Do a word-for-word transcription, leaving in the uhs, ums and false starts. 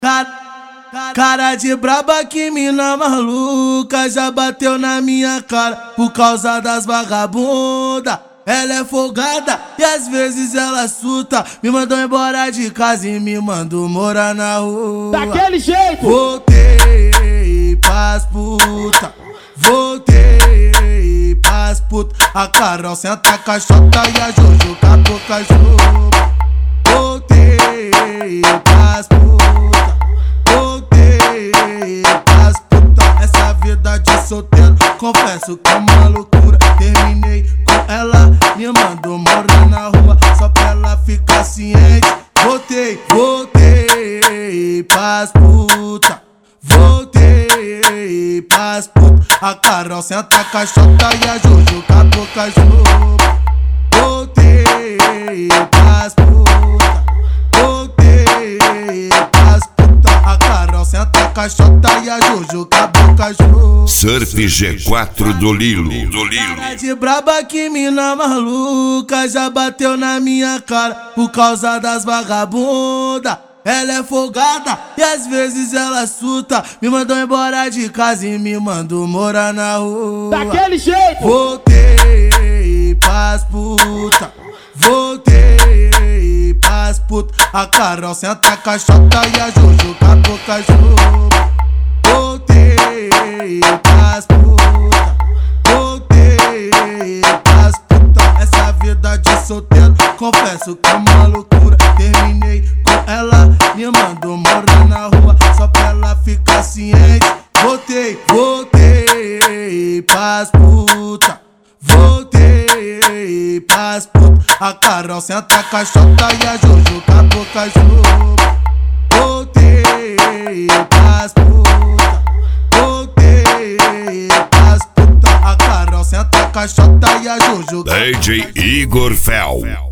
Cara, cara de braba, que mina maluca, já bateu na minha cara por causa das vagabunda. Ela é folgada e às vezes ela surta. Me mandou embora de casa e me mandou morar na rua. Daquele jeito! Voltei pras puta, voltei pras puta. A Carol senta a caixota e a Jojo com a boca juba. Voltei pras puta, voltei pras puta. Essa vida de solteiro, confesso que é uma loucura. Terminei com ela, me mandou morar na rua só pra ela ficar ciente. Voltei, voltei pras puta, voltei pras puta. A Carol senta a caixota e a Jojo com a boca juba. Voltei pras puta, voltei pras puta. A Carol senta a caixota e a Jojo com a boca juba. Surf G quatro do Lilo, do Lilo. Cara de braba, que mina maluca, já bateu na minha cara por causa das vagabunda. Ela é folgada e às vezes ela surta. Me mandou embora de casa e me mandou morar na rua. Daquele jeito! Voltei pras puta, voltei pras puta. A Carol senta a caixota e a Jojo com a boca juba. Voltei pras puta, voltei pras puta. Essa vida de solteiro, confesso que é uma loucura. Terminei com ela, me mandou morar na rua só pra ela ficar ciente. Voltei, voltei pras puta, voltei pras puta. A Carol senta a caixota e a Jojo com a boca juba. Voltei pras puta, voltei pras puta. A Carol senta a caixota e a Jojo. D J Igor Fel.